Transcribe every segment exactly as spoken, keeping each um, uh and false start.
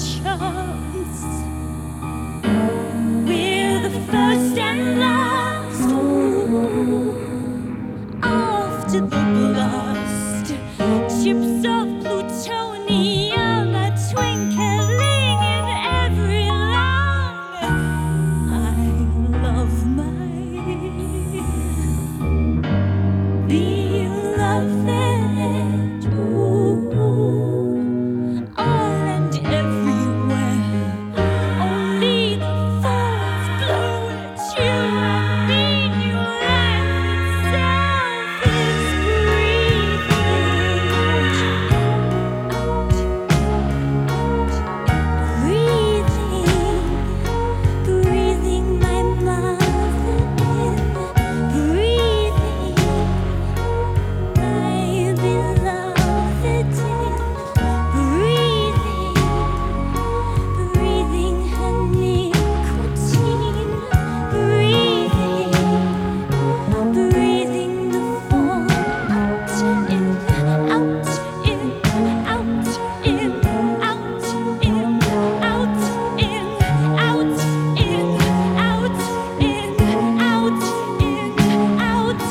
chance. We're the first and last. Ooh, after the blast, chips of plutonium are twinkling in every lung. I love my beloved. Ooh, all and everywhere. Only the forest blew at you and me. Your life itself is breathing, breathing, breathing my mother in, breathing my beloved in, breathing, breathing her nicotine, breathing, breathing the fall out in, out in, out in, out in, out in, out in, out in, out in, out,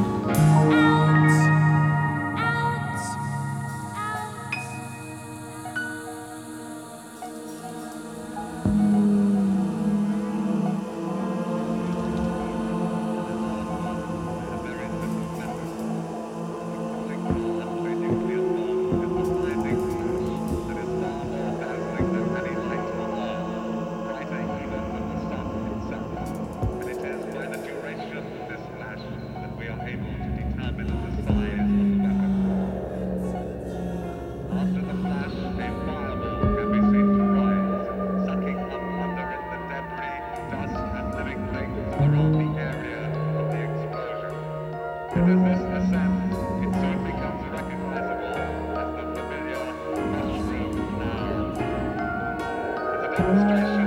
After the flash, a fireball can be seen to rise, sucking up under it the debris, dust, and living things around the area of the explosion. And as this ascends, it soon becomes recognizable as the familiar mushroom cloud. As a demonstration